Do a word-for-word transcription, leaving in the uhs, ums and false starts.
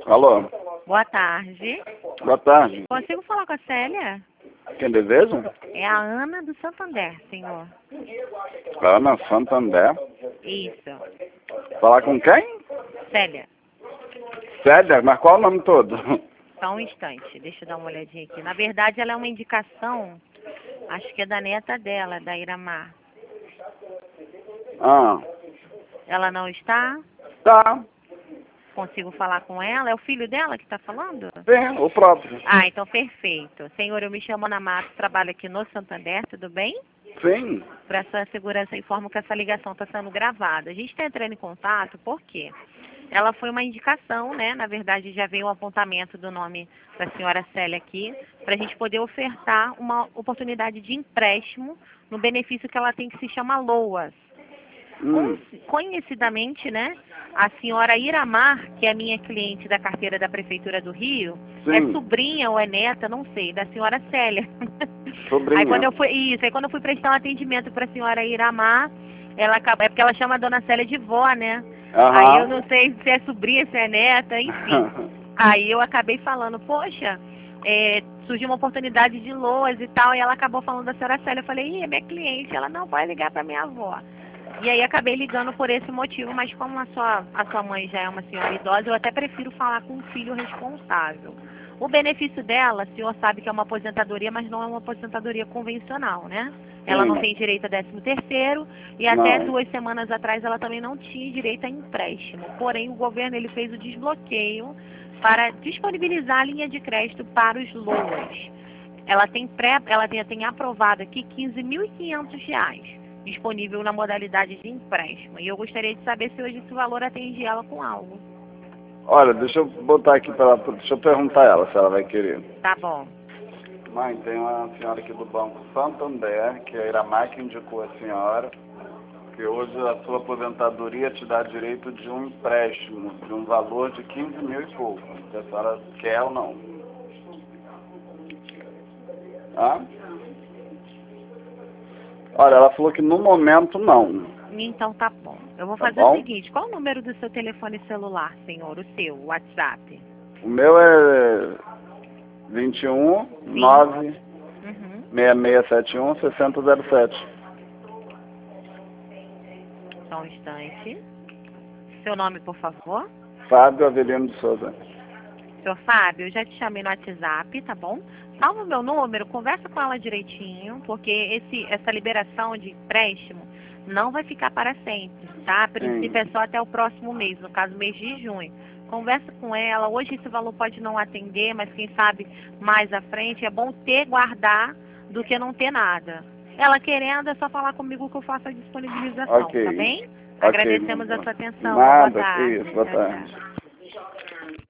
Alô? Boa tarde. Boa tarde. Consigo falar com a Célia? Quem deseja? É a Ana do Santander, senhor. Ana Santander. Isso. Falar com quem? Célia, Célia, mas qual o nome todo? só um instante. Deixa eu dar uma olhadinha aqui. Na verdade, ela é uma indicação, acho que é da neta dela, da Iramar. Ah, Ela não está? tá. Consigo falar com ela? É o filho dela que está falando? Sim, o próprio. Ah, então perfeito. Senhor, eu me chamo Ana Matos, trabalho aqui no Santander, tudo bem? Sim. Para sua segurança, informo que essa ligação está sendo gravada. A gente está entrando em contato porque ela foi uma indicação, né? Na verdade, já veio um apontamento do nome da senhora Célia aqui, para a gente poder ofertar uma oportunidade de empréstimo no benefício que ela tem, que se chama LOAS. Hum. Conhecidamente, né? A senhora Iramar, que é minha cliente da carteira da Prefeitura do Rio, Sim. é sobrinha ou é neta, não sei, da senhora Célia. Sobrinha. Aí quando eu fui, isso, aí quando eu fui prestar um atendimento para a senhora Iramar, ela acaba, é porque ela chama a dona Célia de vó, né? Aham. Aí eu não sei se é sobrinha, se é neta, enfim. Aí eu acabei falando, poxa, é, surgiu uma oportunidade de LOAS e tal, e ela acabou falando da senhora Célia. Eu falei, ih, é minha cliente. Ela, não, pode ligar para minha avó. E aí acabei ligando por esse motivo, mas como a sua, a sua mãe já é uma senhora idosa, eu até prefiro falar com um filho responsável. O benefício dela, o senhor sabe que é uma aposentadoria, mas não é uma aposentadoria convencional, né? Ela não Sim. tem direito a décimo terceiro e até Não. duas semanas atrás ela também não tinha direito a empréstimo. Porém, o governo ele fez o desbloqueio para disponibilizar a linha de crédito para os LOAS. Ela tem, pré, ela tem, tem aprovado aqui quinze mil e quinhentos reais disponível na modalidade de empréstimo. E eu gostaria de saber se hoje esse valor atende ela com algo. Olha, deixa eu botar aqui para ela, deixa eu perguntar a ela se ela vai querer. Tá bom. Mãe, tem uma senhora aqui do Banco Santander, que é a Iramar que indicou a senhora, que hoje a sua aposentadoria te dá direito de um empréstimo de um valor de quinze mil e pouco. Se a senhora quer ou não. Ah? Olha, ela falou que no momento não. Então tá bom. Eu vou Tá fazer bom? o seguinte, qual o número do seu telefone celular, senhor? O seu, o WhatsApp? O meu é vinte e um, nove, Uhum. seis seis sete um, seis zero zero sete. Só um instante. Seu nome, por favor? Fábio Avelino de Souza. Senhor Fábio, eu já te chamei no WhatsApp, tá bom? Salva o meu número, conversa com ela direitinho, porque esse, essa liberação de empréstimo não vai ficar para sempre, tá? A princípio é só até o próximo mês, no caso, mês de junho. Conversa com ela, hoje esse valor pode não atender, mas quem sabe mais à frente é bom ter, guardar, do que não ter nada. Ela querendo, é só falar comigo que eu faço a disponibilização, Ok. tá bem? Ok, Agradecemos então. a sua atenção. Nada, Boa que tarde. isso, boa Tchau, tchau. tarde.